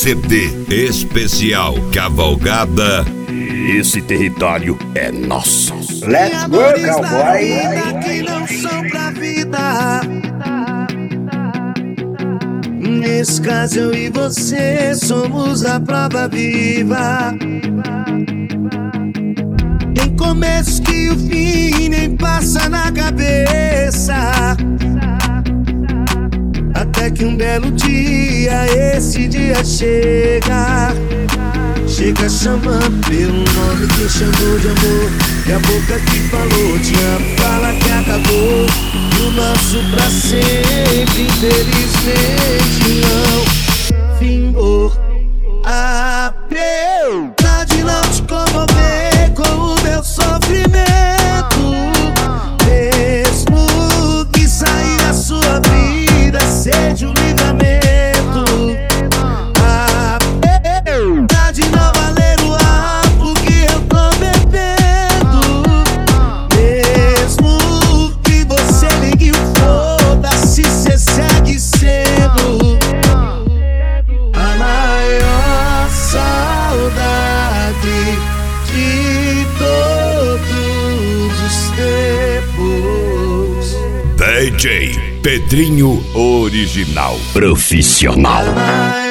CD especial Cavalgada. Esse território é nosso. Let's go, cowboy! Que não são pra vida. Nesse caso eu e você somos a prova viva. Tem começo que o fim nem passa na cabeça. Até que um belo dia, esse dia chega. Chega chamando pelo nome que chamou de amor. E a boca que falou te amo fala que acabou. O nosso pra sempre, infelizmente não vingou. Apesar de não te comover com o meu sofrimento, mesmo que sair da sua vida seja um livramento. Apesar de não valer o álcool que eu tô bebendo, mesmo que você ligue o foda-se, cê segue sendo a maior saudade de todos os tempos. DJ Pedrinho Original Profissional.